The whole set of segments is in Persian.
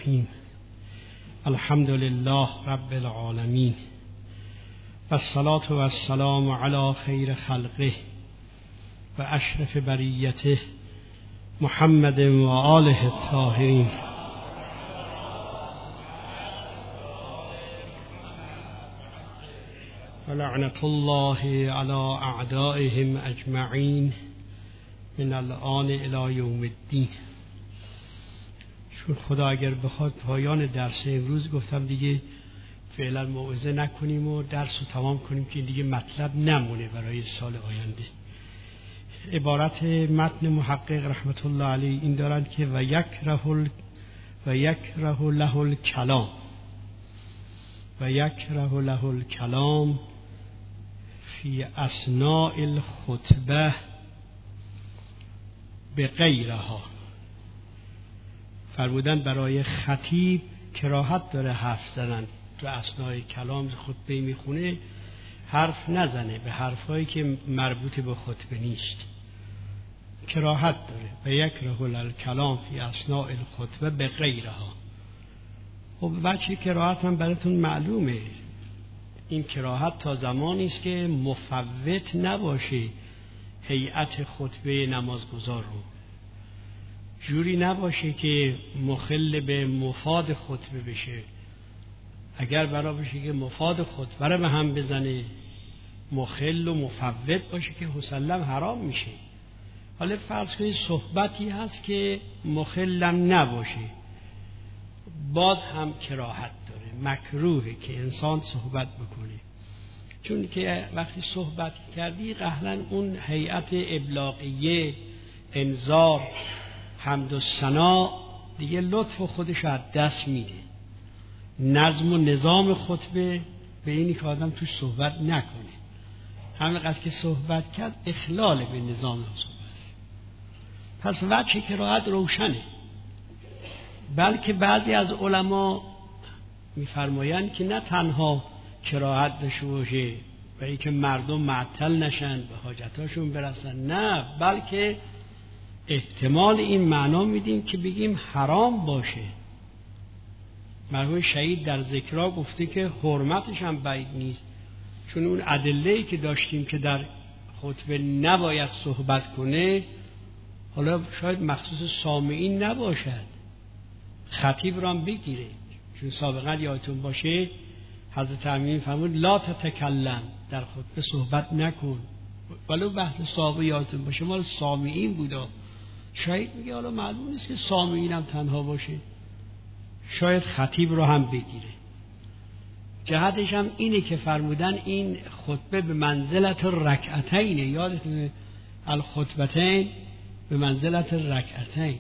الرحیم. الحمد لله رب العالمین و الصلاة و السلام علی خیر خلقه و اشرف بریته محمد و آله الطاهرین. و لعنت الله علی اعدائهم اجمعین من الآن الی یوم الدین. چون خدا اگر بخواد پایان درس امروز گفتم دیگه فعلا موعظه نکنیم و درس رو تمام کنیم که دیگه مطلب نمونه برای سال آینده. عبارت متن محقق رحمت الله علیه این دارند که و یکره له الکلام و یکره له الکلام فی اثناء الخطبه به غیرها. فرمودن برای خطیب کراهت داره حرف زدن تو اثناء کلام خطبه میخونه حرف نزنه به حرفایی که مربوط به خطبه نیست، کراهت داره. و یکره الکلام فی اثناء الخطبه به غیرها. خب وجه کراهت هم براتون معلومه. این کراهت تا زمانی است که مفوت نباشه هیئت خطبه نمازگزار رو، جوری نباشه که مخل به مفاد خطبه بشه. اگر برا بشه که مفاد خطبه رو به هم بزنه، مخل و مفوت باشه که مسلم حرام میشه. حالا فرض کنید صحبتی هست که مخلم نباشه، باز هم کراهت داره، مکروهه که انسان صحبت بکنه. چون که وقتی صحبت کردی قهرن اون هیئت ابلاغیه، انذار، حمد و ثنا دیگه لطف خودش از دست میده. نظم و نظام خطبه به اینی که آدم توش صحبت نکنه. همینقدر که صحبت کرد اخلال به نظام صحبت. پس وجه کراهت روشنه. بلکه بعضی از علما میفرمایند که نه تنها کراهت داشته باشه و اینکه مردم معطل نشن به حاجتاشون برسن، نه، بلکه احتمال این معنا میدیم که بگیم حرام باشه. مرحوم شهید در ذکرها گفته که حرمتش هم بعید نیست، چون اون ادله‌ای که داشتیم که در خطبه نباید صحبت کنه حالا شاید مخصوص سامعین نباشد، خطیب را هم بگیره. چون سابقا یادتون باشه حضرت امین فرمود لا تتکلم، در خطبه صحبت نکن. ولو بحث صحابه یادتون باشه مال سامعین بودا. شاید میگه حالا معلوم نیست که سامعین هم تنها باشه، شاید خطیب رو هم بگیره. جهتش هم اینه که فرمودن این خطبه به منزلت رکعتین، یادتونه الخطبتین به منزلت رکعتین.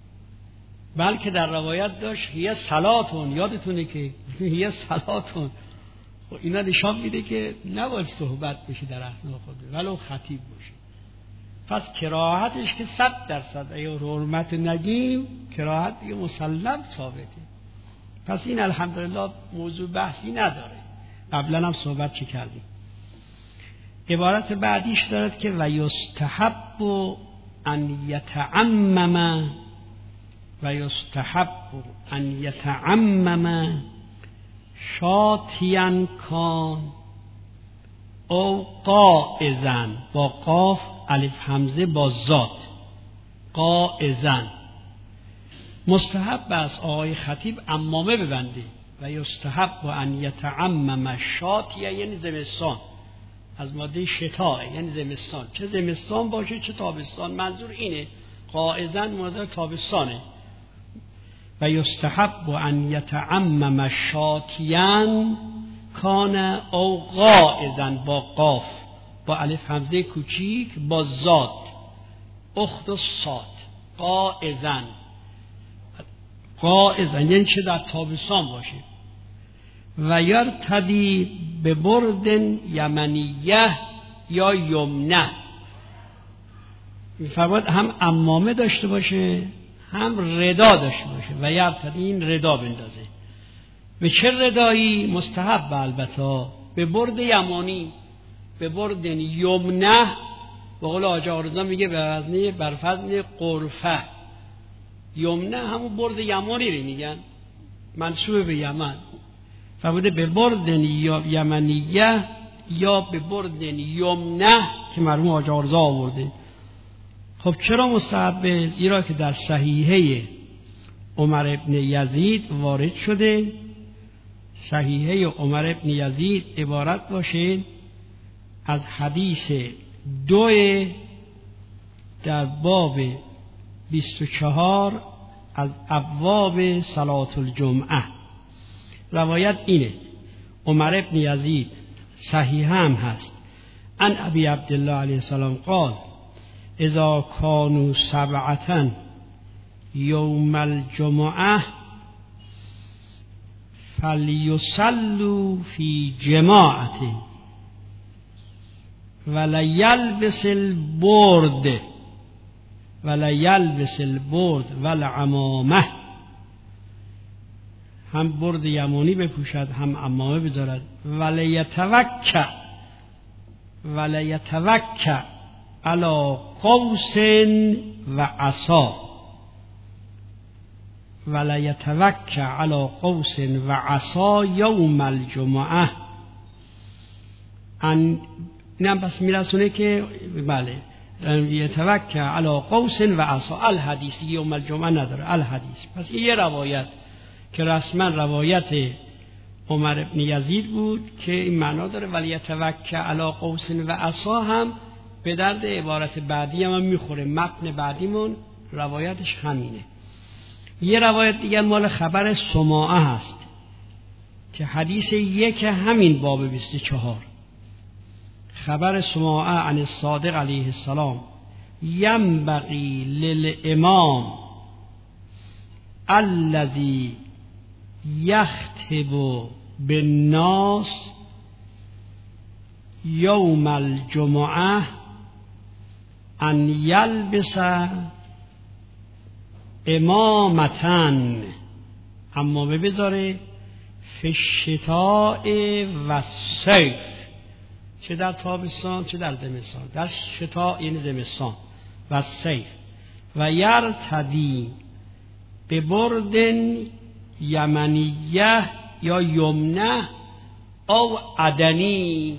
بلکه در روایت داشت هی صلاتون، یادتونه که هی صلاتون. و اینا نشان میده که نباید صحبت بشه در اثناء خطبه ولو خطیب باشه. پس کراهتش که 100% اگه حرمت نگیم کراهت دیگه مسلم ثابته. پس این الحمدلله موضوع بحثی نداره، قبلا هم صحبت چه کردیم. عبارت بعدیش دارد که و یستحب ان یتعمم شاتیان کان او قائزن، با قاف الف همزه با ذات، قائزن. مستحب است آقای خطیب عمامه ببنده. و یستحب ان یتعمم شاتیه یعنی زمستان، از ماده شتاء یعنی زمستان، چه زمستان باشه چه تابستان. منظور اینه قائزن منظور تابستانه. و یستحب ان یتعمم شاتیان کان او قائزن، با قاف با الف همزه کوچیک با ذات اخت الصاد، قائزن. قائزن یعنی چه در تابستان باشه. و یرتدی به برد یمنیه یا یمنه، میفرماد هم عمامه داشته باشه هم ردا داشته باشه. و یرتدی این ردا بندازه. به چه ردایی؟ مستحب البته به برد یمانی، به برد یمنه. به قول حاج آقا میگه به وزن برفضل قرفه. یمنه همون برد یمانی رو میگن. منسوب به یمن، فرموده به برد یمنیه یا به برد یمنه که مرحوم حاج آرزا آورده. خب چرا مستحبه؟ زیرا که در صحیحه عمر ابن یزید وارد شده. صحیحه عمر ابن یزید عبارت باشه از حدیث 2 در باب 24 از ابواب صلاة الجمعه. روایت اینه، عمر ابن یزید صحیح هم هست، عن ابی عبدالله علیه السلام قال اذا کانوا 7 یوم الجمعه فلیصلوا فی جماعت ولیلبس البرد والعمامه. هم برد یمانی بپوشد هم عمامه بذارد. ولیتوکع علی قوس و عصا. ولیتوکع علی قوس و عصا یوم الجمعه. اینم پس میرسونه که بله یتوکع علی قوس و عصا. الحدیث یوم الجمعه نداره، الحدیث. پس این یه روایت که رسما روایت عمر ابن یزید بود که این معنا داره. ولی یتوکع علی قوس و عصا هم به درد عبارت بعدی هم میخوره. متن بعدیمون روایتش همینه. یه روایت دیگر مال خبر سماعه هست که حدیث 1 همین باب 24. خبر سماعه عن الصادق علیه السلام ینبغی للامام الذی یخطب بالناس یوم الجمعه ان یلبس امامتن، اما بذاره فی الشتاء و صیف، چه در تابستان چه در زمستان. در شتاء یعنی زمستان و صیف. و یرتدی به برد یمنیه یا یمنه او عدنی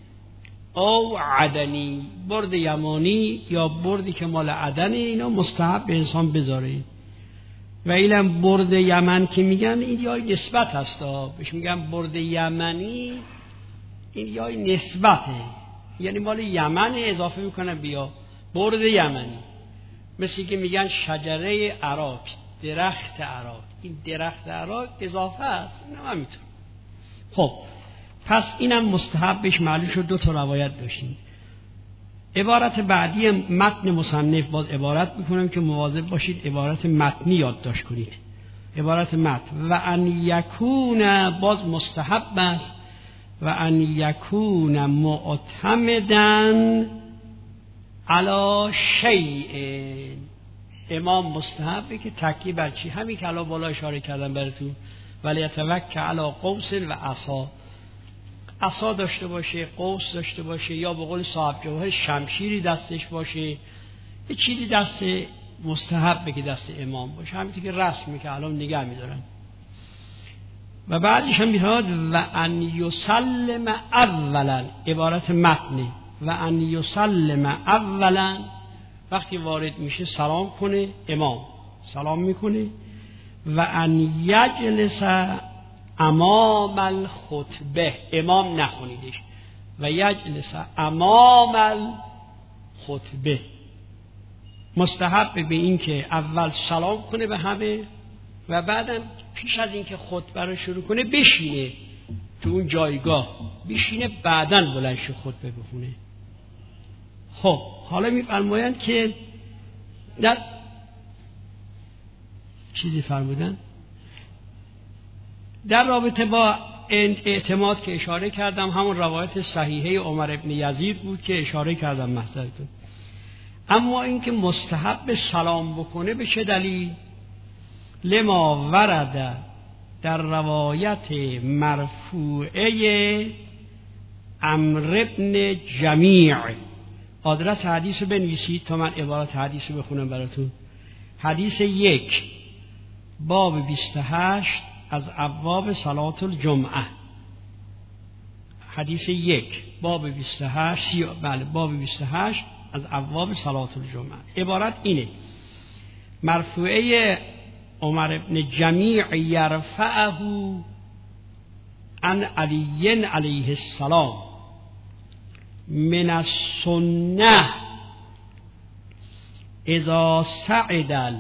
برد یمانی یا بردی که مال عدنه. اینا مستحب به انسان بذاره. و اینم برد یمن که میگن این یای نسبت هستا، بهش میگن برد یمنی، این یای نسبته، یعنی مال یمن اضافه میکنن بیا برد یمنی. مثل که میگن شجره عراق، درخت عراق، این درخت عراق اضافه است، این هم میتونه. خب پس اینم مستحبش معلوم شد. 2 روایت داشتیم. عبارت بعدی متن مصنف باز عبارت میکنم که مواظب باشید عبارت متنی یادداشت کنید. عبارت متن و ان یکون باز مستحب است و ان یکون معتمدن علی شیء. امام مستحبه که تکیه بر چی؟ همین که الان بالا اشاره کردم براتون. ولی یتوکل علی قوس و عصا، عصا داشته باشه، قوس داشته باشه، یا به قول صاحب جواهر شمشیری دستش باشه، یه چیزی دست مستحبه که دست امام باشه، همین که رسمی که الان نگه می‌دارن. و بعدش هم میاد و ان یسلم اولا، عبارت متنی و ان یسلم اولا، وقتی وارد میشه سلام کنه، امام سلام میکنه. و ان یجلس امام الخطبه، امام نخونیدش، و یجلس امام الخطبه. مستحب به این که اول سلام کنه به همه و بعدم پیش از این که خطبه رو شروع کنه بشینه تو اون جایگاه، بشینه بعداً بلند شه خطبه بخونه. خب حالا میفرمایند که در چیزی فرمودن در رابطه با اعتماد که اشاره کردم، همون روایت صحیحه عمر ابن یزید بود که اشاره کردم محضرتون. اما اینکه مستحب سلام بکنه به چه دلیل؟ لما ورد در روایت مرفوعه عمرو ابن جمیع. آدرس حدیث رو بنویسید تا من عبارت حدیث رو بخونم براتون. حدیث 1 باب 28 از ابواب صلات الجمعه، حدیث 1 باب 28 باب 28 از ابواب صلات الجمعه. عبارت اینه: مرفوعه عمر بن جمیع یرفعه عن علی علیه السلام من السنه اذا صعد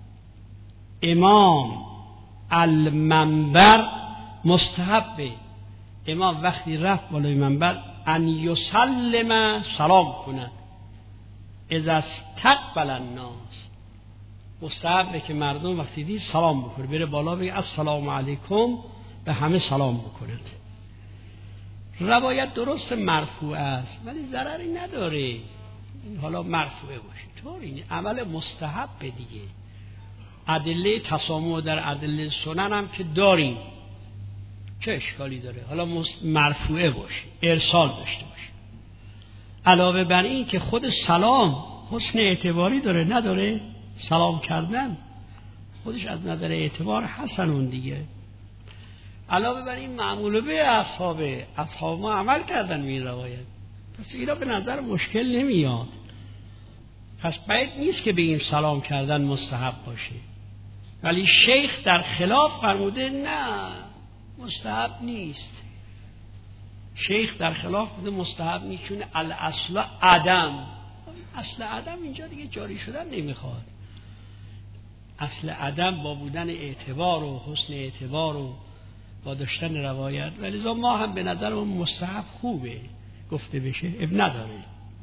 الامام المنبر، مستحب امام وقتی رفت بالای منبر ان یسلم سلام کند، اذا استقبل الناس، مستحبه که مردم وقتی دید سلام بکنه، بره بالا بگه السلام علیکم، به همه سلام بکند. روایت درست مرفوع است ولی ضرری نداره این حالا مرفوعه باشه، طور این عمل مستحب دیگه. ادله تسامح در ادله سنن هم که داریم، چه اشکالی داره حالا مرفوعه باشه، ارسال داشته باشه. علاوه بر این که خود سلام حسن اعتباری داره، نداره؟ سلام کردن خودش از نظر اعتبار حسنون دیگه. علاوه بر این معمول به اصحاب ما عمل کردن به این روایت، پس اینا به نظر مشکل نمیاد. پس باید نیست که به این سلام کردن مستحب باشه، ولی شیخ در خلاف فرموده نه مستحب نیست. شیخ در خلاف بوده مستحب نیست، چون الاصل عدم، اصل عدم اینجا دیگه جاری شدن نمیخواد. اصل عدم با بودن اعتبار و حسن اعتبار و با داشتن روایت، ولی ما هم به نظرمون مستحب خوبه گفته بشه، اب نداره.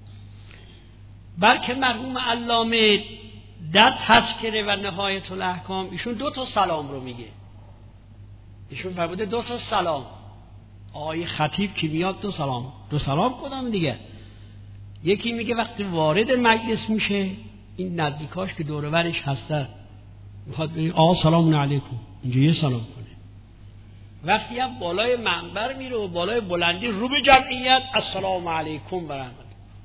بلکه مرحوم علامه در تذکره و نهایت الاحکام ایشون 2 سلام رو میگه. ایشون فرموده 2 سلام. آقای خطیب که میاد 2 سلام کدام دیگه؟ یکی میگه وقتی وارد مجلس میشه، این نزدیکاش که دور و برش هستن میخواد بگه آقا سلام علیکم، اینجا یه سلام کنه. وقتی هم بالای منبر میره و بالای بلندی رو به جمعیت السلام علیکم و رحمت.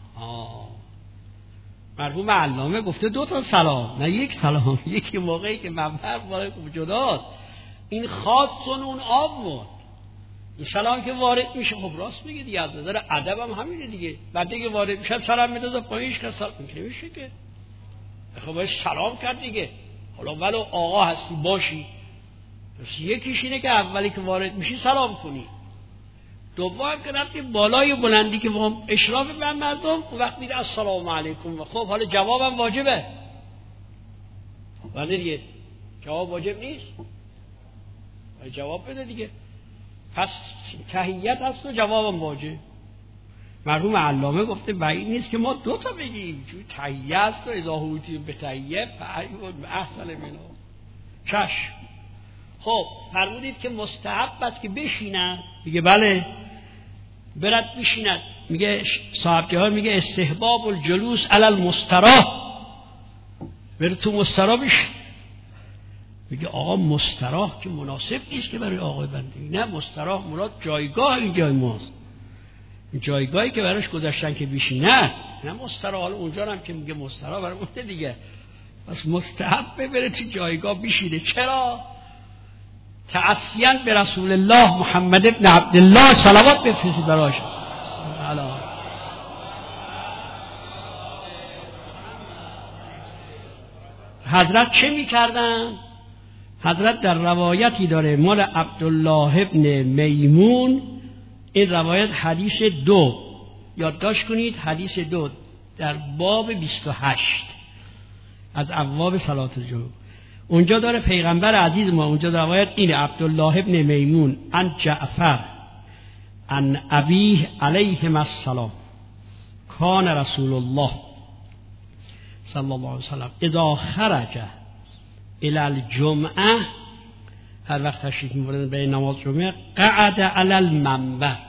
مرحوم علامه گفته 2 سلام نه 1 سلام. یکی موقعی که منبر بالای جداست، این خاص اون آب بود، این سلام که وارد میشه خب راست میگه دیگه، از نظر ادب هم همینه دیگه. بعد دیگه وارد میشه سلام میدازه پایینش که سلام نمیشه که، خب باید سلام کرد دیگه. حالا ولو آقا هستی باشی، پس یکیش اینه که اولی که وارد میشی سلام کنی، دوم که رفتی بالای بلندی که با اشراف به مردم وقت میده السلام علیکم. خب حالا جوابم واجبه، ولی دیگه جواب واجب نیست، جواب بده دیگه. پس تحیت هست و جوابم واجب. مرحوم علامه گفته بعید نیست که ما 2 بگیم، چون تحیه است و اضاحوتی به تحیه فعیون احسن منو چشم. خب فرمودید که مستحب است که بشینن، میگه بله برد بشیند. میگه صاحب جهان میگه استحباب الجلوس علی المستراح، بره تو مستراح بشین. میگه آقا مستراح که مناسب نیست که برای آقای بنده، نه مستراح مراد جایگاه این جای ماست، جایگاهی که براش گذاشتن که بشینه، نه مستراح. حالا اونجا هم که میگه مستراح برای اون دیگه، پس مستحب بره تو جایگاه بشینه. چرا؟ تعصیاً به رسول الله محمد ابن عبدالله صلوات بفرستید براش. حضرت چه میکردن؟ حضرت در روایتی داره مال عبدالله ابن میمون، این روایت حدیث 2 یادداشت کنید، حدیث 2 در باب 28 از ابواب صلات الجمعه، اونجا داره پیغمبر عزیز ما، اونجا روایت اینه عبدالله ابن میمون عن جعفر عن ابیه علیهم السلام کان رسول الله صلی الله علیه وسلم اذا خرج الى الجمعه، هر وقت تشریف می‌بردن به نماز جمعه، قعد علی المنبر،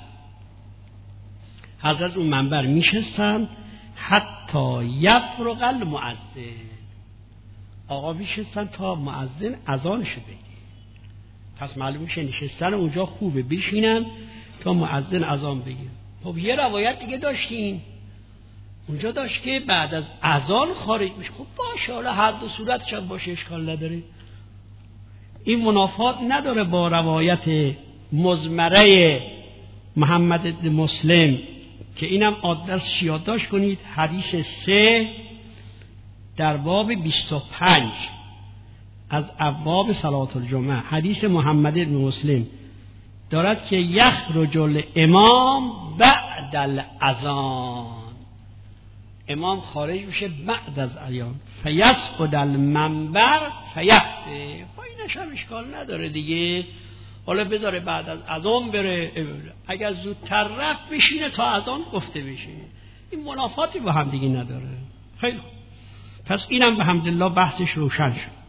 حضرت اون منبر میشستن حتی یفرغ المؤذن، آقا میشستن تا مؤذن اذانش بگه. پس معلوم میشه نشستن اونجا خوبه، بشینن تا مؤذن اذان بگه. خب یه روایت دیگه داشتین اونجا داشت که بعد از اذان خارج میشه. خب باشه، حالا هر 2 صورتش هم باشه، اشکال نداره. این منافات نداره با روایت مزمره محمد بن مسلم که اینم آدرس یادداشت کنید، حدیث 3 در باب 25 از ابواب صلات الجمعه. حدیث محمد بن مسلم دارد که یخرج الامام بعد الاذان، امام خارج میشه بعد از اذان، فیسعد المنبر فیخطب. اینش هم اشکال نداره دیگه، حالا بذاره بعد از اذان بره، اگر زودتر رفت بشینه تا اذان گفته بشه. این منافاتی با هم دیگه نداره. خیلی پس اینم به حمدالله بحثش روشن شد.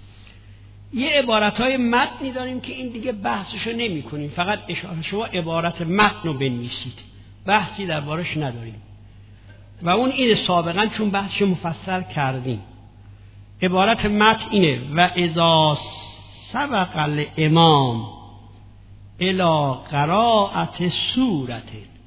یه عبارتهای متنی داریم که این دیگه بحثشو نمی کنیم، فقط اشاره، شما عبارت متن رو بنویسید، بحثی دربارش نداریم. و اون این سابقا چون بحثش مفصل کردیم. عبارت متن اینه: و اذا سبق الامام الی قراءت سورت،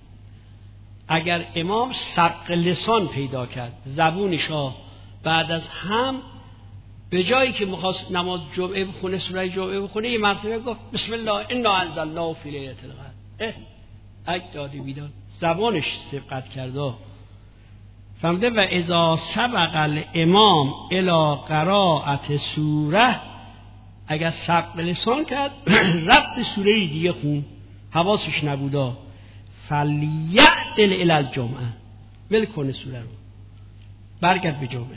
اگر امام سبق لسان پیدا کرد، زبونشو بعد از هم به جایی که می‌خواست نماز جمعه بخونه، سوره جمعه بخونه، یه مرتبه گفت بسم الله انا انزلناه فی لیلة القدر، اگه دادی بیداد زبانش سبقت کرده. فهمده؟ و اذا سبق الامام الی قراءت سوره، اگر سبق لسان کرد رفت سوره دیگه خون، حواسش نبودا، فلیعدل الی الجمعه، ول کنه سوره رو، برگرد به جمعه.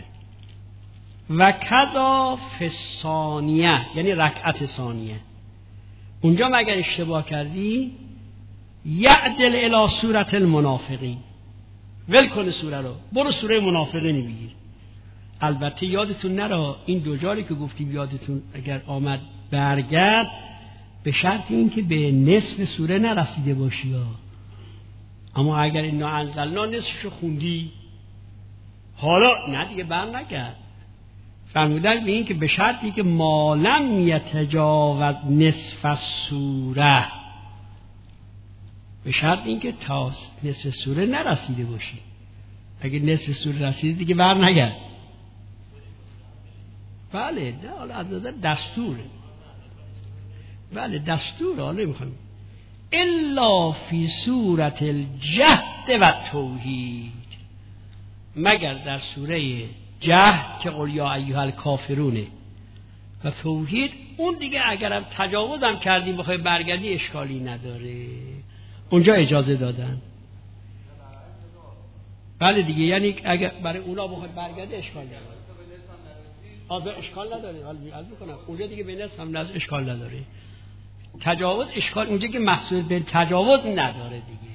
و کذا فی الثانیه، یعنی رکعت ثانیه، اونجا مگر اشتباه کردی یعدل الی سورة المنافقین، ول کنه سوره رو، برو سوره منافقین بگیر. البته یادتون نره این دو جایی که گفتیم یادتون اگر آمد برگرد، به شرط این که به نصف سوره نرسیده باشی ها. اما اگر انا انزلنا نصفشو خوندی، حالا نه دیگه بر نگرد. فرمودن به این که به شرطی که مالم یتجاوز نصف السوره، به شرط این که تا نصف سوره نرسیده باشی. اگه نصف سوره رسیده دیگه بر نگرد. بله حالا از نظر دستوره، بله دستوره، حالا نمیخوام الا فی سورة الجهد و توحید، مگر در سوره جهد که قل یا ایها الکافرونه و توحید، اون دیگه اگرم تجاوزم کردی بخوای برگردی اشکالی نداره، اونجا اجازه دادن. بله دیگه، یعنی اگر برای اونا بخوای برگردی اشکال نداره، اشکال نداره، حالا میکنم اونجا دیگه به نصف هم نظر اشکال نداره. تجاوز اشکال اونجا که محصول به تجاوز نداره دیگه.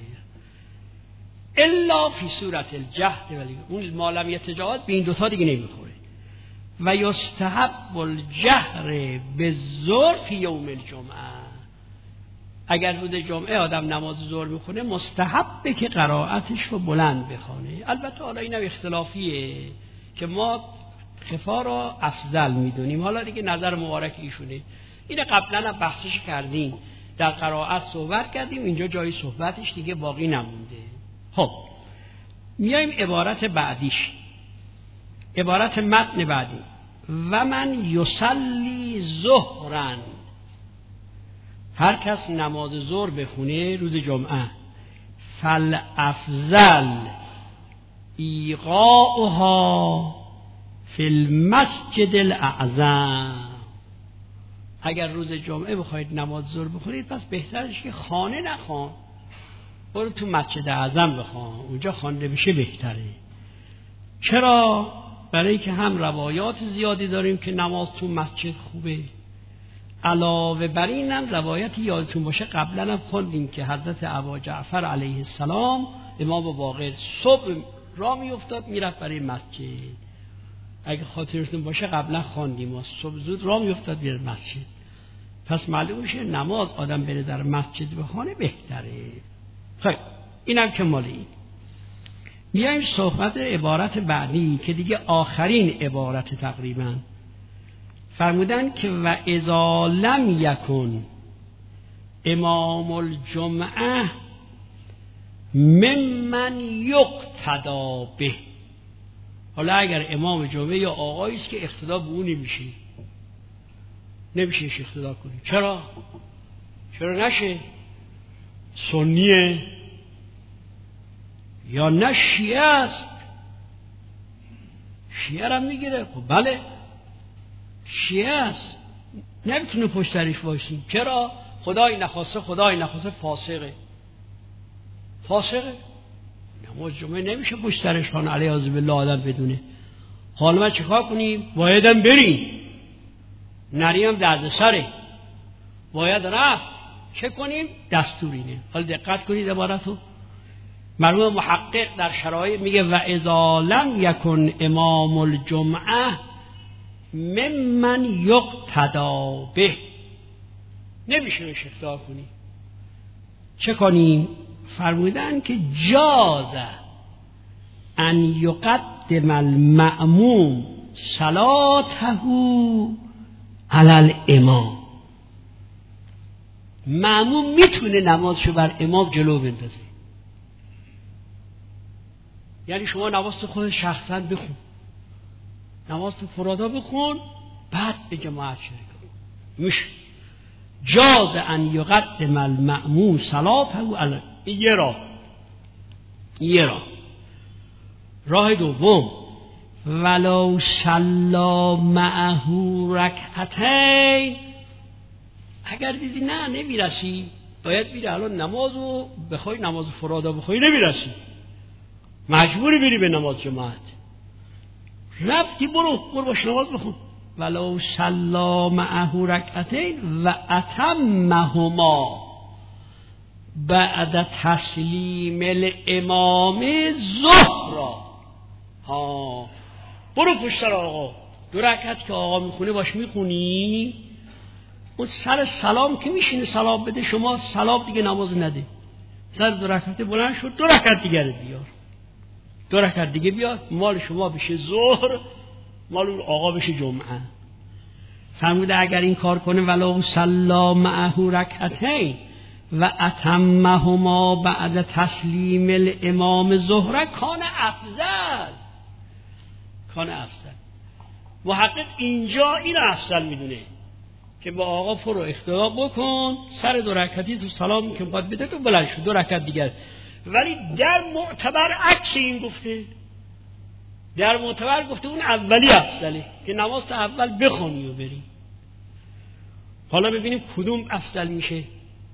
الا فی سورة الجهد، ولی اون مالم یتجاوز به این دوتا دیگه نمیخوره. و یستحب الجهر بالظهر فی یوم الجمعه، اگر روز جمعه آدم نماز ظهر میخونه مستحبه که قرائتش رو بلند بخونه. البته حالا اینم اختلافیه که ما خفا را افضل میدونیم، حالا دیگه نظر مبارک ایشونه. اینه قبلا هم بحثش کردیم، در قرائت صحبت کردیم، اینجا جای صحبتش دیگه باقی نمونده. خب میایم عبارت بعدیش، عبارت متن بعدی: و من یصلی ظهرا، هر کس نماز ظهر بخونه روز جمعه، فالافضل ایقاؤها فی المسجد الاعظم، اگر روز جمعه بخواید نماز ظهر بخونید پس بهترش که خانه نخوان، برو تو مسجد اعظم بخوان، اونجا خوانده بشه بهتره. چرا؟ برای که هم روایات زیادی داریم که نماز تو مسجد خوبه، علاوه بر این هم روایت یادتون باشه قبلا هم خوندیم که حضرت ابا جعفر علیه السلام امام باقر صبح راه می افتاد میرفت برای مسجد، اگه خاطرتون باشه قبلا خواندیم و صبح زود راه می افتاد برای مسجد. پس معلوم میشه نماز آدم بره در مسجد بخونه بهتره. خب اینم که مال این. میایم صحبت عبارت بعدی که دیگه آخرین عبارت تقریبا. فرمودن که و اذا لم یکن امام الجمعه ممن یقتدا به، حالا اگر امام جمعه یا آقایی است که اقتدا به اون نمیشه، نمیشه اقتدا کنی. چرا نشه؟ سنیه یا نه شیعه است؟ شیعه را میگیره. خب بله شیعه است، نمیتونه پشت سرش وایسیم. چرا؟ خدای نخواسته فاسقه. نماز جمعه نمیشه پشت سرش خان علیه بالله آدم بدونه. حالا ما چیکار کنیم؟ بایدم بریم، نریم درد سره، باید رفت. چه کنیم؟ دستورینه. حالا دقت کنید عبارتو. مرحوم محقق در شرایط میگه و اذا لم یکن امام الجمعه ممن یقتدا به، نمیشه بهش اقتدا کنی. چه کنیم؟ فرمودن که جاز ان یقدم المأموم صلاته علی الامام. مأموم میتونه نمازشو بر امام جلو بندازه. یعنی شما نماز خود شخصا بخون، نماز فرادا بخون، بعد به جماعت شریک کن. میشه جاز ان یقدم المأموم صلاته علی. یه راه دوم ولو صلی معه رکعتین. اگر دیدی نه نمیرسی، باید بیری الان نمازو بخوای، نماز فرادا بخوای نمیرسی، مجبوری بری به نماز جماعت. رفتی برو باش نماز بخون. ولو صلی معه رکعتین و اتمهما بعد تسلیم الامام ظهر. برو پشت سر آقا، 2 رکعت که آقا میخونه باش میخونی، اون سر سلام که میشینه سلام بده، شما سلام دیگه نماز نده، سر 2 رکعت بلند شد، 2 رکعت دیگه بیار، 2 رکعت دیگه بیار، مال شما بشه ظهر، مال اون آقا بشه جمعه. فرموده اگر این کار کنه ولو صلی معه رکعتین و اتمهما بعد تسلیم الامام ظهر کان افضل. محقق اینجا این افضل میدونه که با آقا فرو اقتدا بکن، سر 2 رکعتی تو سلام که باید بده تو بلند شد 2 رکعت دیگر. ولی در معتبر عکس این گفته، در معتبر گفته اون اولی افضله که نماز تا اول بخونی و بری. حالا ببینیم کدوم افضل میشه.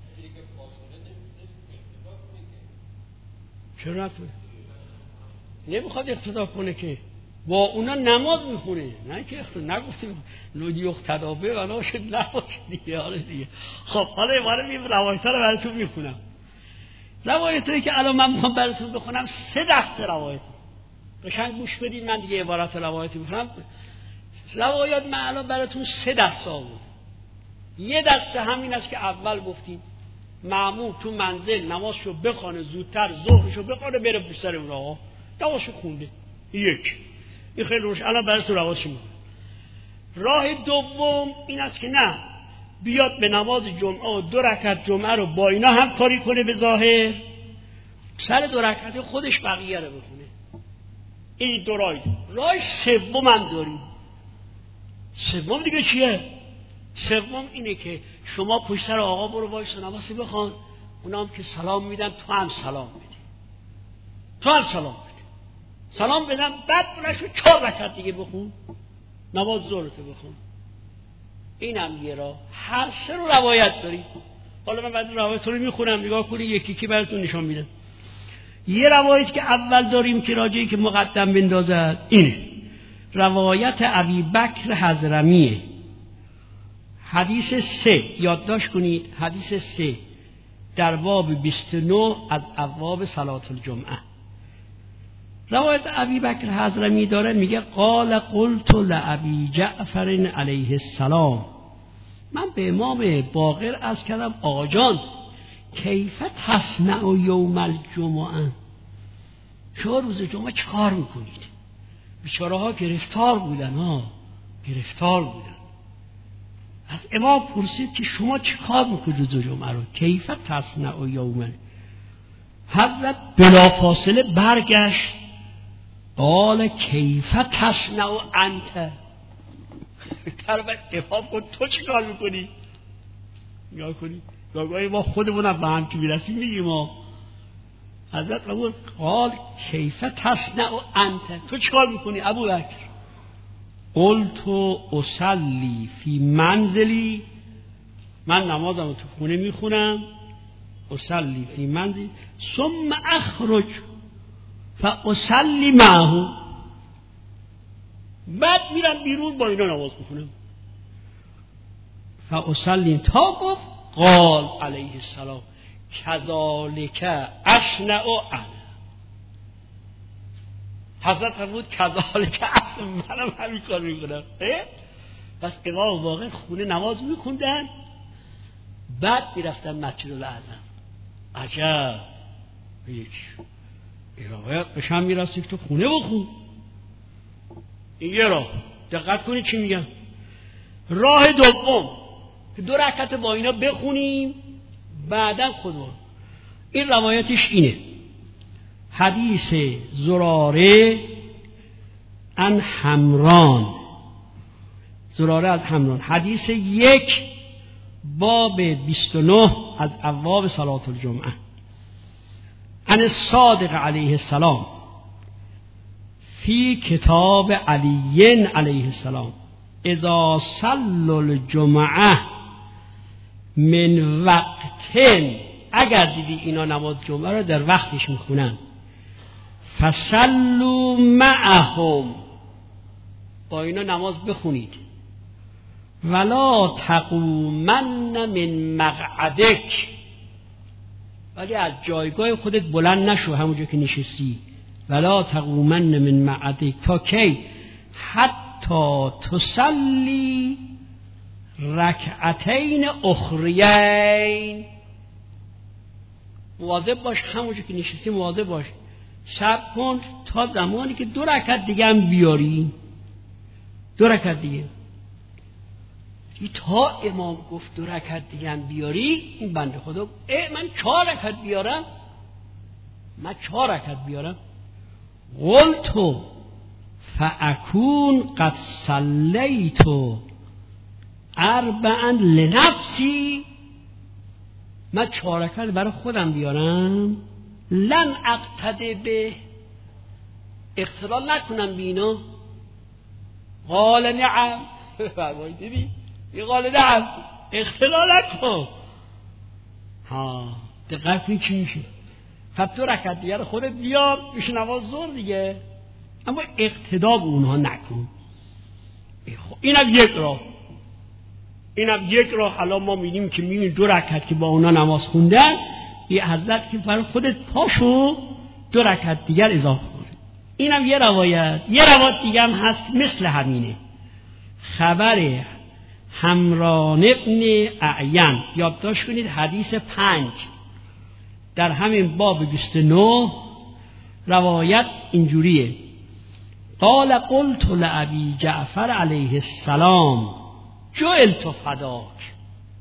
چرا نمیخواد اقتدا کنه که با اونا نماز میخونه، نه که نگفتیم لودی اقتدا به ولا شد نباشه دیگه. حالا دیگه خب حالا این روایت‌ها رو براتون میخونم. روایتایی که الان من میخوام براتون بخونم 3 دسته روایت. قشنگ گوش بدید، من دیگه عبارت روایتی میخونم. روایات من الان براتون 3 دسته آورد. یه دسته همین است که اول گفتیم، مأموم تو منزل نمازشو بخونه، زودتر ظهرشو بخونه، بره پشت سر اون آقا نمازشو خونده. یک این خیلی روش الان براتون روایتش میگم. راه دوم این است که نه، بیاد به نماز جمعه و 2 رکعت جمعه رو با اینا هم کاری کنه، به ظاهر سر 2 رکعت خودش بقیه رو بخونه. این 2 راه. راه سوم هم داریم. سوم دیگه چیه؟ سوم اینه که شما پشت سر آقا برو وایس نماز بخوان، اونا هم که سلام میدن تو هم سلام بده، سلام بدن، بعد بلنشو 4 رکعت دیگه بخون، نماز ظهرتو بخون. اینم یه راه. هر 3 رو روایت داریم. حالا من بعد روایت رو میخونم، نگاه کنید یکی که براتون نشان میدم. یه روایت که اول داریم که راجعی که مقدم بندازد اینه، روایت ابی بکر حضرمیه، حدیث 3 یادداشت کنید، حدیث 3 در باب 29 از ابواب صلات الجمعه. روایت ابی بکر حضرمی داره، میگه قال قلت لابی جعفر علیه السلام، من به امام باقر عرض کردم آقا جان کیف تصنع یوم الجمعه، شما روز جمعه چه کار میکنید؟ بیچاره ها گرفتار بودن، از امام پرسید که شما چه کار میکنید روز جمعه رو؟ کیف تصنع یوم. حضرت بلافاصله برگشت، قال کیف تصنع انت. طرف افهام کن تو چی کار میکنی؟ نگاه کنی گاهی ما خودمونم به هم که میرسیم میگیم ما حضرت فرمود قال کیف تصنع انت، تو چی کار میکنی ابوبکر؟ قلت اصلی فی منزلی، من نمازم رو تو خونه میخونم، اصلی فی منزلی ثم اخرج فاصلی معه، بعد میرم بیرون با اینا نماز میخونم. فاصلی تا گفت قال علیه السلام کذالک اصنع انا، حضرت فرمود کذالک اصنع، منم همین کار میکنم. پس امام واقع خونه نماز میخوندن بعد میرفتن مسجد الاعظم. عجب، یک روایت بشم میرسید تو خونه بخون. این یه راه، دقت کنید چی میگم. راه دوم که 2 رکعت با اینا بخونیم بعدن خودمون. این روایتش اینه، حدیث زراره عن حمران، زراره از حمران، حدیث 1 باب 29 از ابواب صلاة الجمعه. عن الصادق علیه السلام فی کتاب علی علیه السلام اذا صلوا الجمعه من وقت، اگر دیدی اینا نماز جمعه رو در وقتش میخونن، فصلوا معهم، با اینا نماز بخونید، ولا تقومن من مقعدک، ولی از جایگاه خودت بلند نشو همونجا که نشستی، ولا تقومن من مقعدک تا کی؟ حتی تصلی رکعتین اخریین، مواظب باش همونجا که نشستی مواظب باش، صبر کن تا زمانی که 2 رکعت دیگه هم بیاری، 2 رکعت دیگه. تا امام گفت 2 رکعت دیگه هم بیاری، این بنده خدا من 4 رکعت بیارم، من 4 رکعت بیارم. قلت فاکون قد صلیت 4 لنفسی، من 4 رکعت برای خودم بیارم، لن اقتدی به، اختلال نکنم بینا. قال نعم، فرمایید دیدی این قال نعم، اختلال نکن. دقیق کنی چی میشه. خب 2 رکعت دیگر خودت بیار میشه نماز ظهر دیگه، اما اقتدا به اونها نکن. اینم یک راه، اینم یک راه. الان ما می‌بینیم که می‌بینیم 2 رکعت که با اونا نماز خوندن، یه حضرت که برای خودت پاشو 2 رکعت دیگر اضافه کن. اینم یه روایت. یه روایت دیگه هم هست مثل همینه، خبر حمران ابن اعین، یادداشت کنید حدیث 5 در همین باب 29. روایت اینجوریه، قال قلت لأبی جعفر علیه السلام جعلت فداک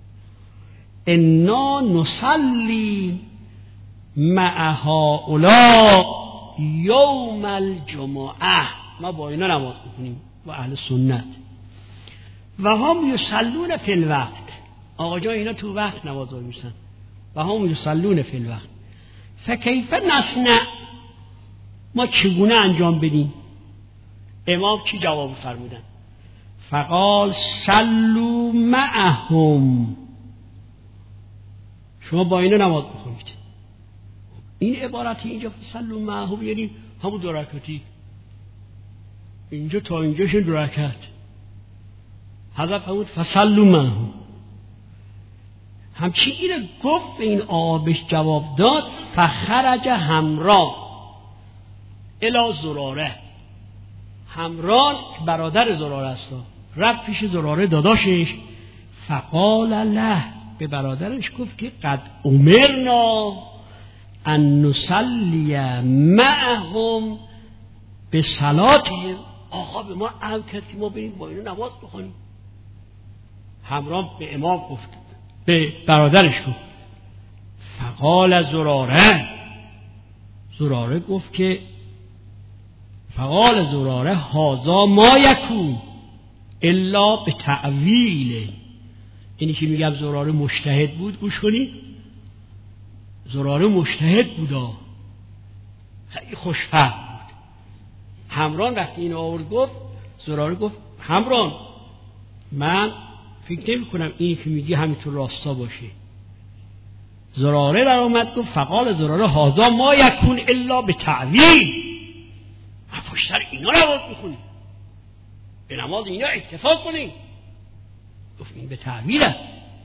انا نصلی مع هؤلاء یوم الجمعه، ما با اینا نماز می‌خونیم با اهل سنت، و هم یصلون فی الوقت، آقا جان اینا تو وقت نماز می‌خونن، و هم یصلون فی الوقت، فکیف نصنع، ما چگونه انجام بدیم؟ امام چی جواب فرمودن؟ فقال صلوا معهم، شما با اینا نماز بخونید. این عبارتی اینجا صلوا معهم یعنی همون 2 رکعتی، اینجا تا اینجاشون 2 رکعت. حضرت فرمود فصلوا معهم، همچین اینو گفت به این آقا بهش جواب داد. فخرج حمران الی زراره، حمران برادر زراره است، رفت پیش زراره داداشش، فقال له، به برادرش گفت که قد امرنا ان نصلی معهم به صلاتهم، آقا به ما امر کرد که ما بریم با اینا نماز بخونیم. حمران به امام گفت، به برادرش گفت. فقال زراره، زراره گفت که فقال زراره هازا ما یکون، الا به تعویل. اینی که میگم زراره مجتهد بود، گوش کنید، زراره مجتهد بودا، خیلی خوشفهم بود. همران وقتی اینو آورد گفت، زراره گفت همران من فکر نمی کنم اینی که میگی همینطور راستا باشه. زراره در آمد گفت فقال زراره هذا ما یکون الا به تعویل. من پشت سر اینا نماز میخونیم، به نماز اینا اکتفا کنیم. گفت این به تعویل است.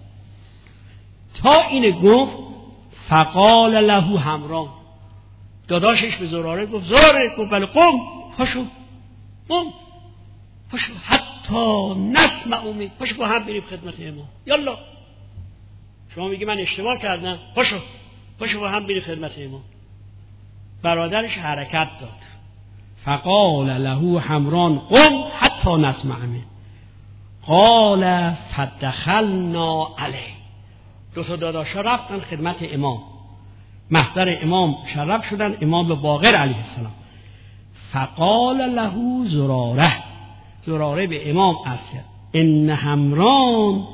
تا اینه گفت فقال له همران، داداشش به زراره گفت زراره، گفت بله قم، پاشو قم، پاشو حتی نسمع امید، پاشو با هم بریم خدمت امام، یالا شما میگی من اشتباه کردم، پاشو با هم بریم خدمت امام. برادرش حرکت داد. فقال له همران قم حتی نسمع امید. قال فدخلنا علیه. دو تا داداشا رفتن خدمت امام، محضر امام شرف شدن، امام باقر علیه السلام. فقال له زراره به امام عرض کرد ان همران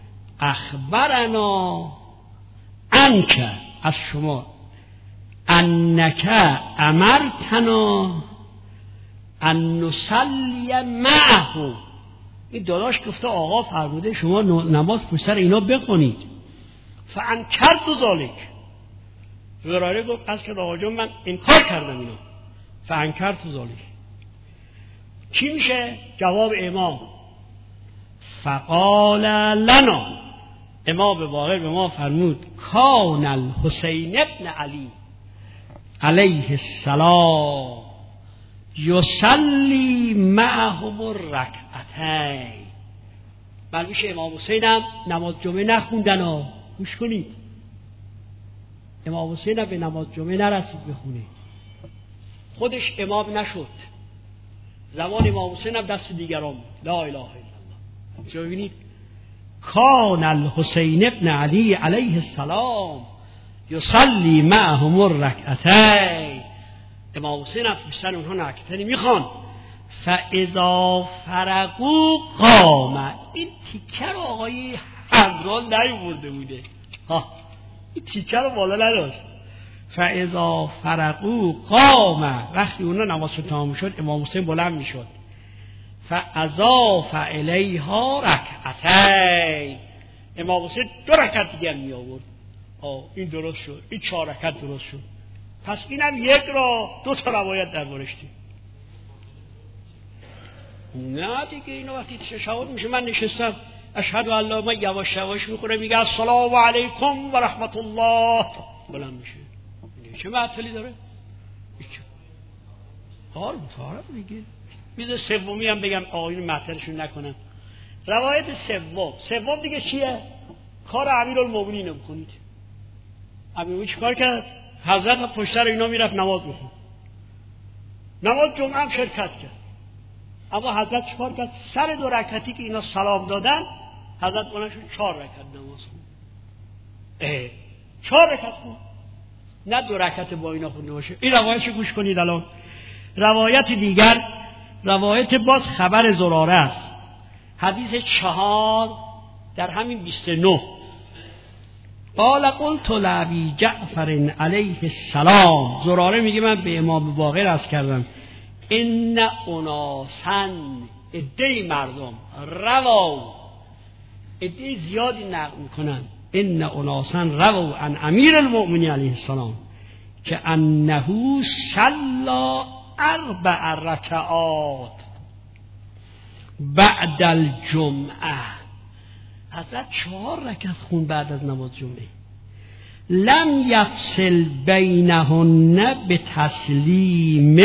اخبرنا انک، از شما، انک امرتنا ان نصلی معه. این داداش گفته آقا فرموده شما نماز پشت سر اینا بخونید. فانکرت ذلک. زراره گفت از که آقا جون من انکار کردم اینا. فانکرت ذلک. چی میشه؟ جواب امام فقال لنا، امام باقر به ما فرمود کان الحسین ابن علی علیه السلام یصلی معهم الرکعتین. معلوم میشه امام حسین هم نماز جمعه نخوندن ها. گوش کنید، امام حسین هم به نماز جمعه نرسید بخونه، خودش امام نشد، زمان امام حسین هم دست دیگران بود. لا اله الا الله. چه ببینید کان الحسین ابن علی علیه السلام یصلی معهم الرکعتین. امام حسین هم پشتن اونها رکعتین میخوان. فاذا فرغوا قام. این تیکه رو آقای همران نیورده بوده، این تیکه رو بالا نداشت. فاذا فرغوا قام. وقتی اونا نمازشون تمام شد امام حسین بلند میشد. فاضاف الیها رکعتین. امام حسین 2 رکعت دیگه می آورد. این درست شد، این 4 رکعت درست شد. پس اینم یک را 2 تا روایت دربارش دید. نه دیگه اینا وقتی تشهد میشه من نشستم اشهد ان لا، من یواش یواش میخوره میگه السلام علیکم و رحمت الله، بلند میشه. چه معطلی داره؟ حال مطارب دیگه. میذاره سومی هم بگم آقایون معطلشون نکنن. روایت سوم دیگه چیه؟ کار امیرالمومنین رو کنید. امیرالمومنین چی کار کرد؟ حضرت پشت سر اینا میرفت نماز میخوند، نماز جمعه هم شرکت کرد. اما حضرت چی کار کرد؟ سر 2 رکعتی که اینا سلام دادن حضرت بلند شد 4 رکعت نماز خوند. 4 رکعت خوند، نه 2 رکعت با اینا خونده باشه. این روایتشو گوش کنید. الان روایت دیگر، روایت باز خبر زراره است، حدیث 4 در همین 29. قال قلت لابی جعفر علیه السلام. زراره میگه من به امام باقر عرض کردم ان اناسا، عده مردم، روا، عده زیادی نقل میکنن، ان اناسا روا عن امیر المؤمنین علیه السلام که انه صلی 4 رکعات بعد الجمعه. حضرت 4 رکعت خون بعد از نماز جمعه. لم یفصل بینهن به تسلیم،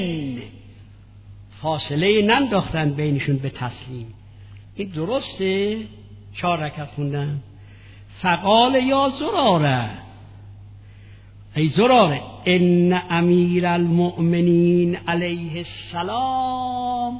فاصله ننداختن بینشون به تسلیم. این درسته 4 رکعت خوندن. فقال یا زراره، ای زراره ان امیر المؤمنین علیه السلام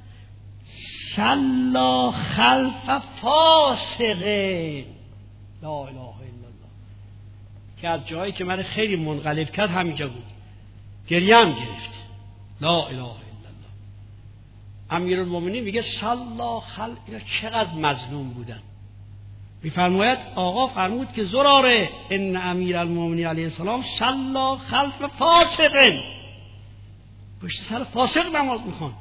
صلی خلف فاسقه. لا اله الا الله. که از جایی که من خیلی منقلب کرد همینجا بود، گریه هم گرفت. لا اله الا الله. امیرالمومنین میگه صلا خلف، اینا چقدر مظلوم بودن. میفرماید آقا فرمود که زراره ان امیرالمومنین علیه السلام صلا خلف فاسق، پشت سر فاسق نماز میخوند.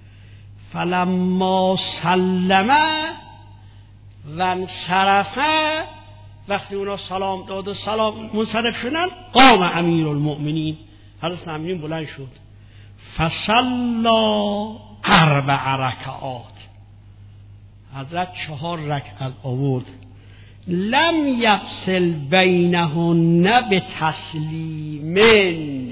فلما سلم و انصرف، وقتی اونا سلام داد و سلام منصرف شدن، قام امیرالمومنین، حضرت امیرالمومنین بلند شد. فصلا 4 رکعات، حضرت 4 رکعت آورد. لم یفصل بینهن بتسلیمین،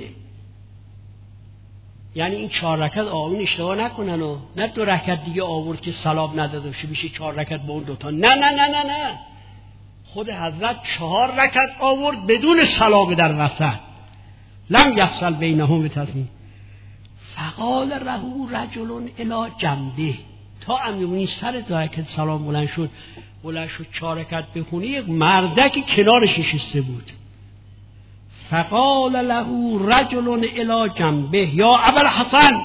یعنی این 4 رکعت آقایون اشتباه نکنن و نه 2 رکعت دیگه آورد که سلام نداده بشه بشه 4 رکعت با اون دوتا. نه نه نه نه نه، خود حضرت 4 رکعت آورد بدون سلام در وسط. لم یفصل بینهم بتسلیم. فقال له رجل الی جنبه، تا امیرالمومنین سر 2 رکعت سلام بلند شد 4 رکعت بخونه، یک مردکی کنارش نشسته بود. فقال له رجل الی جنبه یا ابوالحسن،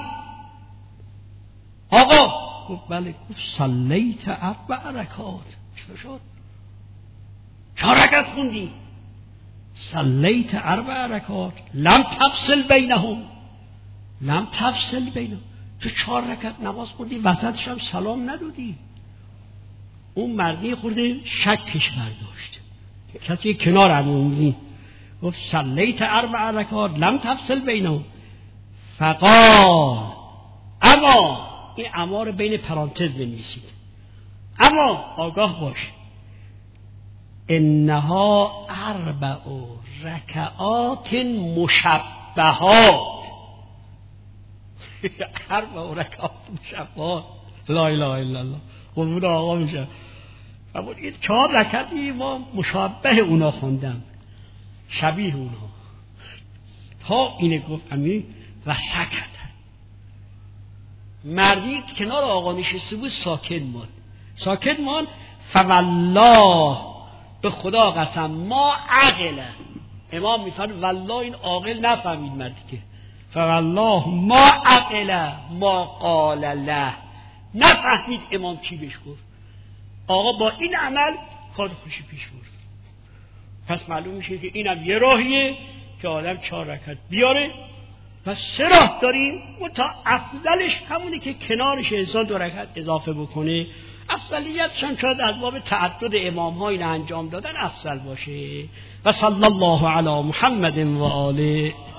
آقا. گفت بله. گفت صلیت 4 رکعات، چطور شد؟ 4 رکعت خوندی. صلیت 4 رکعات لم تفصل بینهم، لم تفصل بینهم، تو 4 رکعت نماز خوندی وسطش هم سلام ندادی. اون مردی خورده شکش برداشت، کسی کنار امیرالمومنین گفت صلیت 4 رکعات لم تفصل بینهم. فقال، اما، این اما رو بین پرانتز بنویسید، اما آگاه باش، انها 4 رکعات مشبهات. 4 رکعات مشبهات، لا اله الا الله، قربون آقا میشه. اما این 4 رکعتی ما مشابه اونا خوندم، شبیه اونا. تا اینه گفت امیر و سکت. مردی کنار آقا نشسته بود ساکت ماند. فوالله، به خدا قسم، ما عقله. امام میفرماید والله این عاقل نفهمید مردی که، فوالله ما عقله ما قال له، نفهمید امام چی بهش گفت. آقا با این عمل کار خوشی پیش برد. پس معلوم میشه که اینم یه راهیه که آدم 4 رکعت بیاره. و 3 راه داریم، و تا افضلش همونی که کنارش انسان 2 رکعت اضافه بکنه. افضلیتش هم شاید از باب تعدد امام ها این انجام دادن افضل باشه. و صلی الله علی محمد و آله.